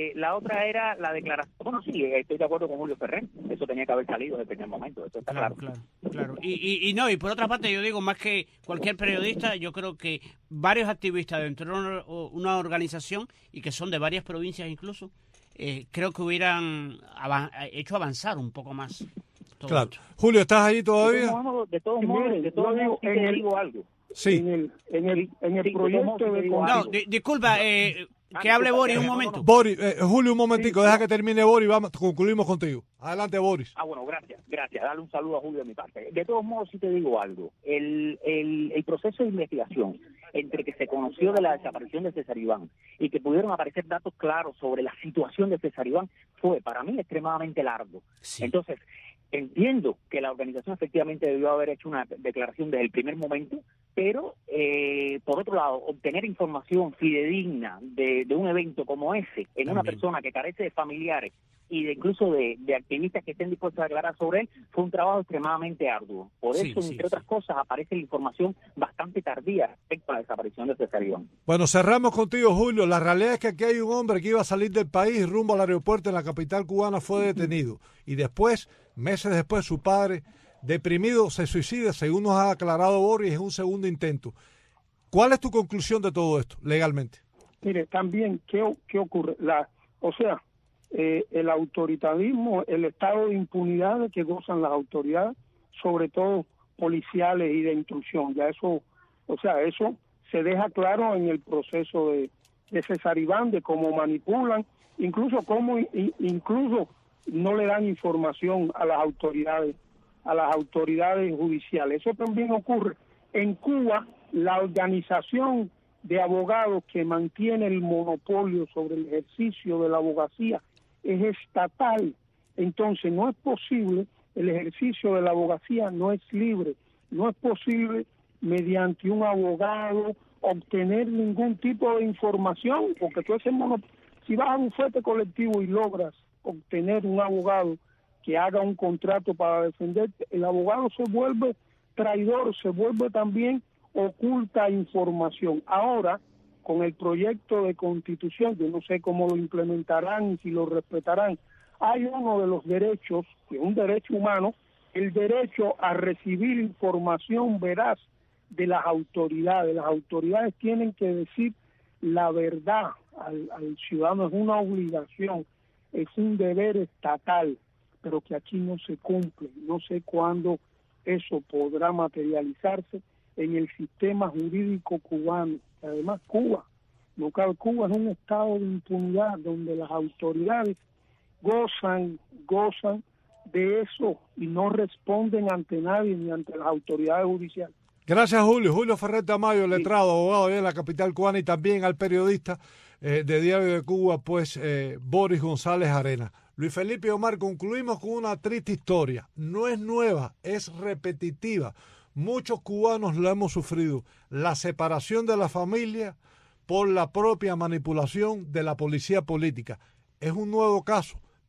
la declaración. Bueno, sí, estoy de acuerdo con Julio Ferrer. Eso tenía que haber salido desde el primer momento. Eso está claro. Claro. Y por otra parte, yo digo, más que cualquier periodista, yo creo que varios activistas dentro de una organización, y que son de varias provincias incluso, creo que hubieran hecho avanzar un poco más. Claro. Julio, ¿estás ahí todavía? De todos modos, te digo algo. Sí. En el proyecto de... No, disculpa, que hable Boris un momento. Boris, Julio, un momentico, deja que termine Boris, concluimos contigo. Adelante, Boris. Bueno, gracias. Dale un saludo a Julio de mi parte. De todos modos, sí te digo algo. El proceso de investigación entre que se conoció de la desaparición de César Iván y que pudieron aparecer datos claros sobre la situación de César Iván fue, para mí, extremadamente largo. Sí. Entonces, entiendo que la organización efectivamente debió haber hecho una declaración desde el primer momento, pero por otro lado, obtener información fidedigna de un evento como ese en una persona que carece de familiares y incluso de activistas que estén dispuestos a declarar sobre él, fue un trabajo extremadamente arduo. Por eso, entre otras cosas, aparece la información bastante tardía respecto a la desaparición de César Iván. Bueno, cerramos contigo, Julio. La realidad es que aquí hay un hombre que iba a salir del país y rumbo al aeropuerto en la capital cubana fue detenido. Y después, meses después, su padre, deprimido, se suicida, según nos ha aclarado Boris, en un segundo intento. ¿Cuál es tu conclusión de todo esto, legalmente? Mire, también, ¿qué ocurre? El autoritarismo, el estado de impunidad de que gozan las autoridades, sobre todo policiales y de instrucción. Ya eso se deja claro en el proceso de César Iván, de cómo manipulan, incluso no le dan información a las autoridades judiciales. Eso también ocurre en Cuba. La organización de abogados que mantiene el monopolio sobre el ejercicio de la abogacía es estatal. Entonces no es posible, el ejercicio de la abogacía no es libre, no es posible mediante un abogado obtener ningún tipo de información, porque tú si vas a un bufete colectivo y logras obtener un abogado que haga un contrato para defenderte, el abogado se vuelve traidor, se vuelve también oculta información. Ahora, con el proyecto de constitución, yo no sé cómo lo implementarán y si lo respetarán, hay uno de los derechos, que es un derecho humano, el derecho a recibir información veraz de las autoridades. Las autoridades tienen que decir la verdad al ciudadano, es una obligación, es un deber estatal, pero que aquí no se cumple. No sé cuándo eso podrá materializarse en el sistema jurídico cubano. Además, Cuba es un estado de impunidad donde las autoridades gozan de eso y no responden ante nadie ni ante las autoridades judiciales. Gracias, Julio. Julio Ferrer Tamayo, letrado, abogado de la capital cubana, y también al periodista de Diario de Cuba, Boris González Arenas. Luis Felipe y Omar, concluimos con una triste historia. No es nueva, es repetitiva. Muchos cubanos lo hemos sufrido. La separación de la familia por la propia manipulación de la policía política. Es un nuevo caso,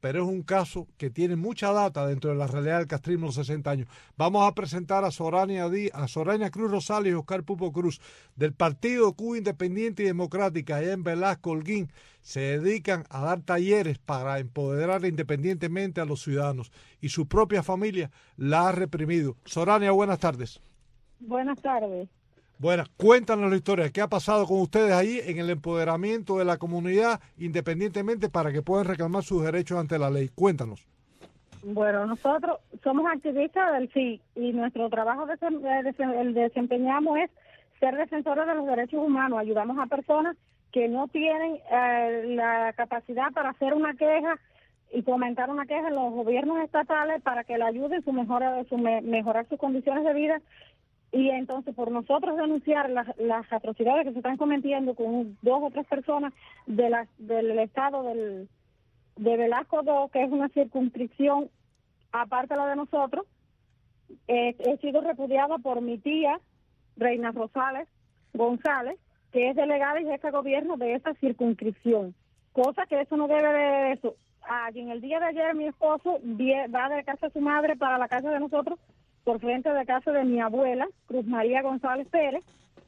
pero es un caso que tiene mucha data dentro de la realidad del castrismo de los 60 años. Vamos a presentar a Sorania Cruz Rosales y Oscar Pupo Cruz, del Partido Cuba Independiente y Democrática, allá en Velasco, Holguín. Se dedican a dar talleres para empoderar independientemente a los ciudadanos, y su propia familia la ha reprimido. Sorania, buenas tardes. Buenas tardes. Bueno, cuéntanos la historia. ¿Qué ha pasado con ustedes ahí en el empoderamiento de la comunidad independientemente para que puedan reclamar sus derechos ante la ley? Cuéntanos. Bueno, nosotros somos activistas del sí y nuestro trabajo el desempeñamos es ser defensores de los derechos humanos. Ayudamos a personas que no tienen la capacidad para hacer una queja y fomentar una queja en los gobiernos estatales para que le ayuden mejorar sus condiciones de vida. Y entonces, por nosotros denunciar las atrocidades que se están cometiendo con 2 o 3 personas del estado de Velasco II, que es una circunscripción aparte de la de nosotros, he sido repudiada por mi tía, Reina Rosales González, que es delegada y jefa de gobierno de esta circunscripción. Cosa que eso no debe de eso. En el día de ayer mi esposo va de casa de su madre para la casa de nosotros, por frente de casa de mi abuela, Cruz María González Pérez.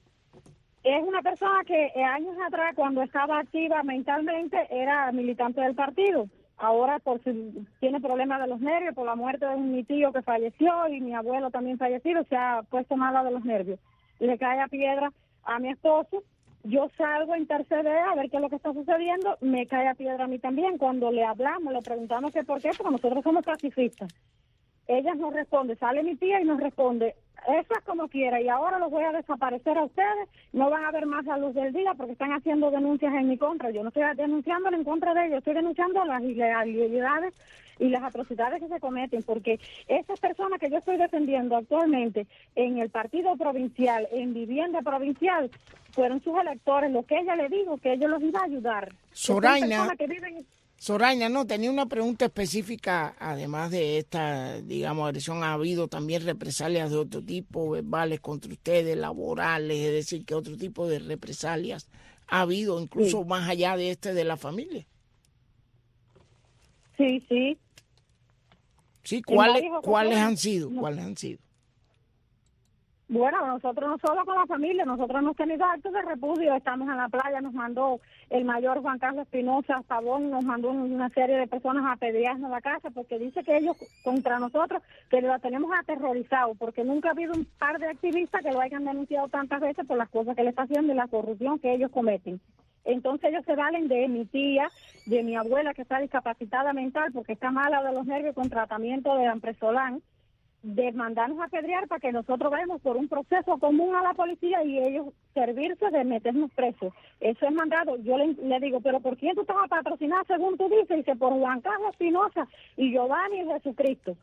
Es una persona que años atrás, cuando estaba activa mentalmente, era militante del partido. Ahora tiene problemas de los nervios por la muerte de mi tío que falleció y mi abuelo también fallecido, se ha puesto mala de los nervios. Le cae a piedra a mi esposo. Yo salgo a interceder a ver qué es lo que está sucediendo, me cae a piedra a mí también. Cuando le hablamos, le preguntamos que por qué, porque nosotros somos pacifistas. Ella nos responde, sale mi tía y nos responde, eso es como quiera, y ahora los voy a desaparecer a ustedes, no van a ver más la luz del día porque están haciendo denuncias en mi contra. Yo no estoy denunciando en contra de ellos, estoy denunciando las ilegalidades y las atrocidades que se cometen, porque esas personas que yo estoy defendiendo actualmente en el partido provincial, en vivienda provincial, fueron sus electores. Lo que ella le dijo, que ellos los iba a ayudar. Soraya, no, tenía una pregunta específica. Además de esta, digamos, agresión, ¿ha habido también represalias de otro tipo, verbales contra ustedes, laborales? Es decir, ¿qué otro tipo de represalias ha habido, incluso más allá de de la familia? Sí. Sí, ¿cuáles han sido? Bueno, nosotros no solo con la familia, nosotros hemos tenido actos de repudio. Estamos en la playa, nos mandó el mayor Juan Carlos Espinosa Pavón, nos mandó una serie de personas a apedrearnos la casa porque dice que ellos contra nosotros, que lo tenemos aterrorizado, porque nunca ha habido un par de activistas que lo hayan denunciado tantas veces por las cosas que le está haciendo y la corrupción que ellos cometen. Entonces ellos se valen de mi tía, de mi abuela que está discapacitada mental porque está mala de los nervios con tratamiento de Ampresolán, de mandarnos a apedrear para que nosotros vayamos por un proceso común a la policía y ellos servirse de meternos presos. Eso es mandado. Yo le digo, ¿pero por quién tú estás a patrocinar según tú dices? Y dice, por Juan Carlos Espinosa y Giovanni y Jesucristo.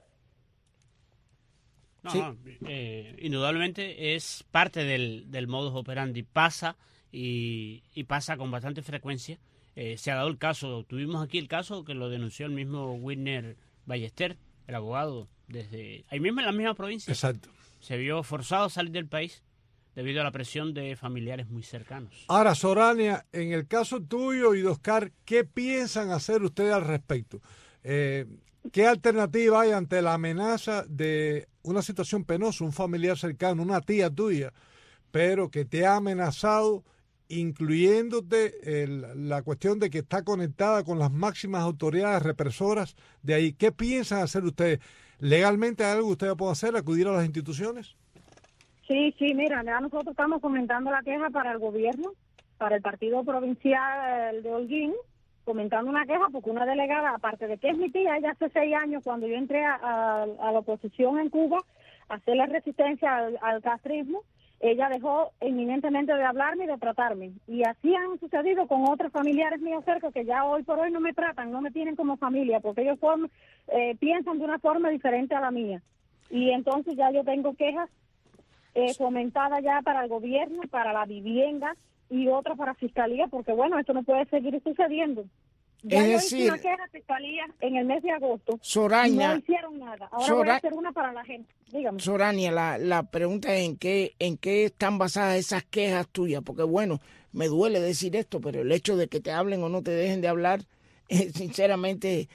Indudablemente es parte del modus operandi. Pasa y pasa con bastante frecuencia. Se ha dado el caso, tuvimos aquí el caso que lo denunció el mismo Wilner Ballester, el abogado, desde ahí mismo en la misma provincia. Exacto. Se vio forzado a salir del país debido a la presión de familiares muy cercanos. Ahora, Sorania, en el caso tuyo y de Oscar, ¿qué piensan hacer ustedes al respecto? ¿Qué alternativa hay ante la amenaza de una situación penosa, un familiar cercano, una tía tuya, pero que te ha amenazado, incluyéndote la cuestión de que está conectada con las máximas autoridades represoras de ahí? ¿Qué piensan hacer ustedes? ¿Legalmente hay algo que ustedes puedan hacer, acudir a las instituciones? Sí, mira, ya nosotros estamos comentando la queja para el gobierno, para el partido provincial de Holguín, comentando una queja porque una delegada, aparte de que es mi tía, ella hace 6 años cuando yo entré a la oposición en Cuba a hacer la resistencia al castrismo, ella dejó eminentemente de hablarme y de tratarme. Y así han sucedido con otros familiares míos cerca que ya hoy por hoy no me tratan, no me tienen como familia, porque ellos piensan de una forma diferente a la mía. Y entonces ya yo tengo quejas comentadas ya para el gobierno, para la vivienda y otras para fiscalía, porque bueno, esto no puede seguir sucediendo. Ya yo hice una queja a fiscalía en el mes de agosto. Soraya, no hicieron nada. Ahora voy a hacer una para la gente. Dígame. Soraya, la pregunta es ¿en qué están basadas esas quejas tuyas? Porque bueno, me duele decir esto, pero el hecho de que te hablen o no te dejen de hablar, sinceramente,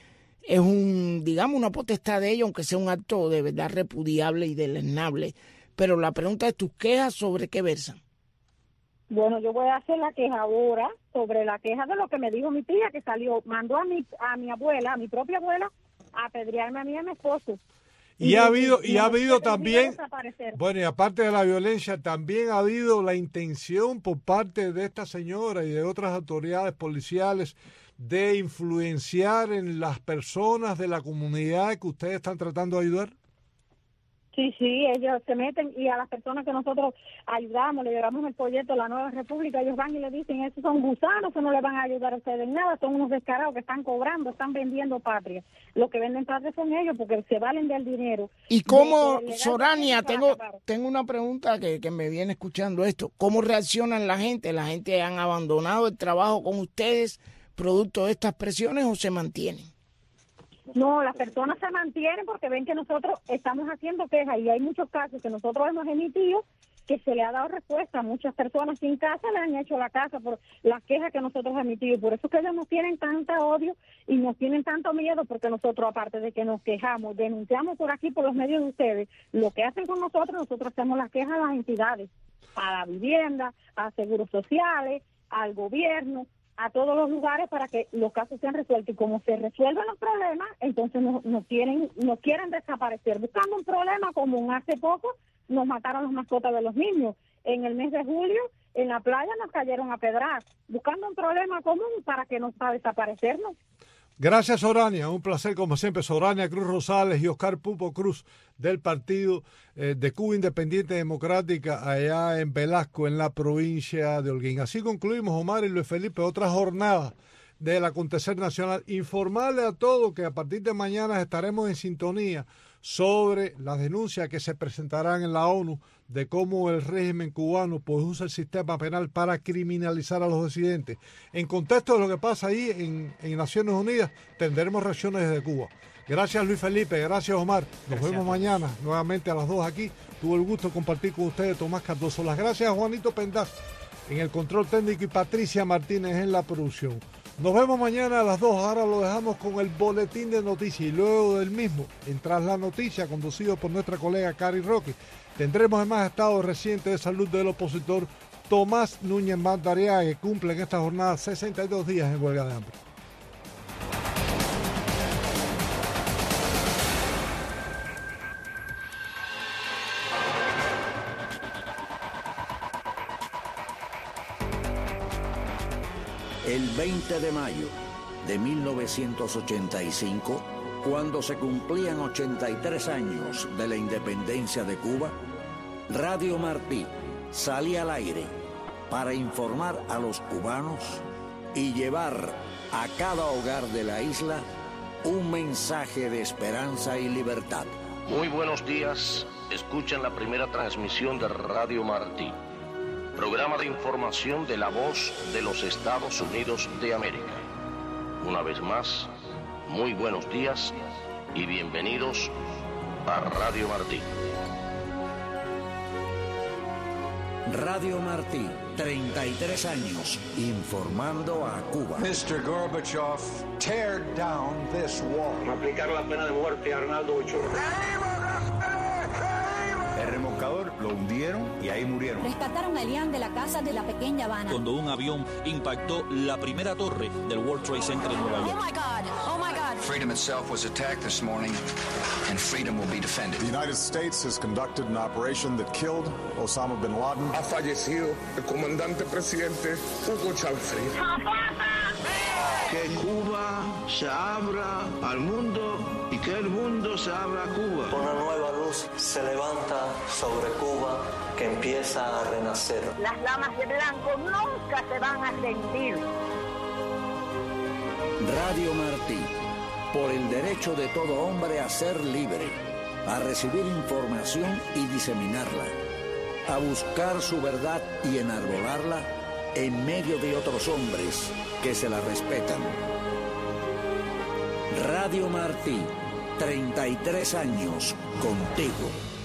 es digamos, una potestad de ellos, aunque sea un acto de verdad repudiable y deleznable. Pero la pregunta es, ¿tus quejas sobre qué versan? Bueno, yo voy a hacer la queja ahora sobre la queja de lo que me dijo mi tía, que mandó a mi abuela, a mi propia abuela, a apedrearme a mí y a mi esposo. Y ha habido también, bueno, y aparte de la violencia, también ha habido la intención por parte de esta señora y de otras autoridades policiales de influenciar en las personas de la comunidad que ustedes están tratando de ayudar. Sí, ellos se meten, y a las personas que nosotros ayudamos, le llevamos el folleto a la Nueva República, ellos van y le dicen, esos son gusanos, eso no le van a ayudar a ustedes en nada, son unos descarados que están cobrando, están vendiendo patria. Los que venden patria son ellos porque se valen del dinero. ¿Y cómo, Sorania, tengo una pregunta que me viene escuchando esto, ¿cómo reaccionan la gente? ¿La gente han abandonado el trabajo con ustedes producto de estas presiones o se mantienen? No, las personas se mantienen porque ven que nosotros estamos haciendo quejas, y hay muchos casos que nosotros hemos emitido que se le ha dado respuesta a muchas personas sin casa, le han hecho la casa por las quejas que nosotros hemos emitido. Por eso es que ellos nos tienen tanta odio y nos tienen tanto miedo, porque nosotros, aparte de que nos quejamos, denunciamos por aquí, por los medios de ustedes, lo que hacen con nosotros hacemos las quejas a las entidades, a la vivienda, a seguros sociales, al gobierno, a todos los lugares, para que los casos sean resueltos. Y como se resuelven los problemas, entonces nos quieren desaparecer, buscando un problema común. Hace poco nos mataron las mascotas de los niños. En el mes de julio, en la playa nos cayeron a pedrar, buscando un problema común para desaparecernos. Gracias, Sorania. Un placer, como siempre. Sorania Cruz Rosales y Oscar Pupo Cruz, del Partido de Cuba Independiente Democrática, allá en Velasco, en la provincia de Holguín. Así concluimos, Omar y Luis Felipe, otra jornada del acontecer nacional. Informarle a todos que a partir de mañana estaremos en sintonía sobre las denuncias que se presentarán en la ONU de cómo el régimen cubano pues usa el sistema penal para criminalizar a los disidentes. En contexto de lo que pasa ahí en Naciones Unidas, tendremos reacciones desde Cuba. Gracias, Luis Felipe. Gracias, Omar. Nos vemos mañana nuevamente a las 2 aquí. Tuve el gusto de compartir con ustedes Tomás Cardoso. Las gracias a Juanito Pendaz en el control técnico y Patricia Martínez en la producción. Nos vemos mañana a las 2. Ahora lo dejamos con el boletín de noticias y luego del mismo, en Tras la Noticia, conducido por nuestra colega Cari Roque, tendremos además estado reciente de salud del opositor Tomás Núñez Madariaga, que cumple en esta jornada 62 días en huelga de hambre. El 20 de mayo de 1985, cuando se cumplían 83 años de la independencia de Cuba, Radio Martí salía al aire para informar a los cubanos y llevar a cada hogar de la isla un mensaje de esperanza y libertad. Muy buenos días, escuchan la primera transmisión de Radio Martí, programa de información de la voz de los Estados Unidos de América. Una vez más, muy buenos días y bienvenidos a Radio Martí. Radio Martí, 33 años informando a Cuba. Mr. Gorbachev, tear down this wall. Aplicar la pena de muerte a Arnaldo Ochoa. El remolcador lo hundieron y ahí murieron. Rescataron a Elian de la casa de la pequeña Habana. Cuando un avión impactó la primera torre del World Trade Center en Nueva York. Oh my God, oh my God. Freedom itself was attacked this morning, and freedom will be defended. The United States has conducted an operation that killed Osama bin Laden. Ha fallecido el comandante presidente Hugo Chávez. Que Cuba se abra al mundo y que el mundo se abra a Cuba. Una nueva luz se levanta sobre Cuba que empieza a renacer. Las damas de blanco nunca se van a rendir. Radio Martí, por el derecho de todo hombre a ser libre, a recibir información y diseminarla, a buscar su verdad y enarbolarla en medio de otros hombres que se la respetan. Radio Martí, 33 años contigo.